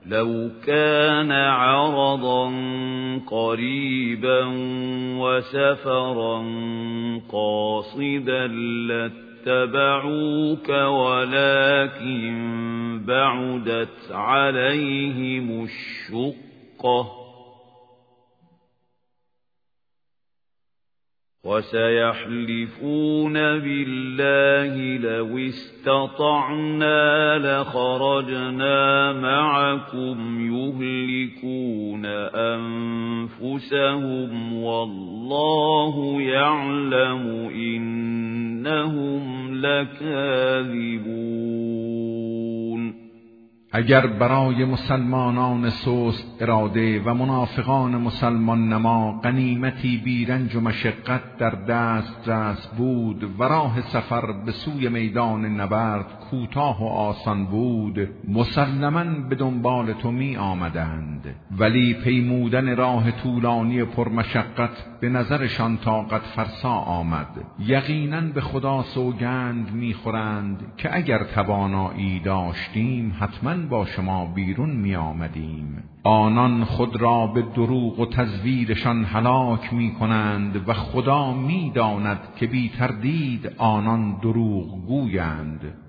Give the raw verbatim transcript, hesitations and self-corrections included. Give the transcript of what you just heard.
لو كان عرضا قريبا وسفرا قاصدا لاتبعوك ولكن بعدت عليهم الشقة وسيحلفون بالله لو استطعنا لخرجنا معكم يهلكون أنفسهم والله يعلم إنهم لكاذبون. اگر برای مسلمانان سست اراده و منافقان مسلمان نما غنیمتی بیرنج و مشقت در دست رس بود و راه سفر به سوی میدان نبرد کوتاه و آسان بود، مسلماً به دنبال تو می آمدند، ولی پیمودن راه طولانی پرمشقت به نظرشان طاقت فرسا آمد. یقیناً به خدا سوگند می خورند که اگر توانایی داشتیم حتماً با شما بیرون می آمدیم. آنان خود را به دروغ و تزویرشان هلاک می کنند و خدا می داند که بی تردید آنان دروغ گویند.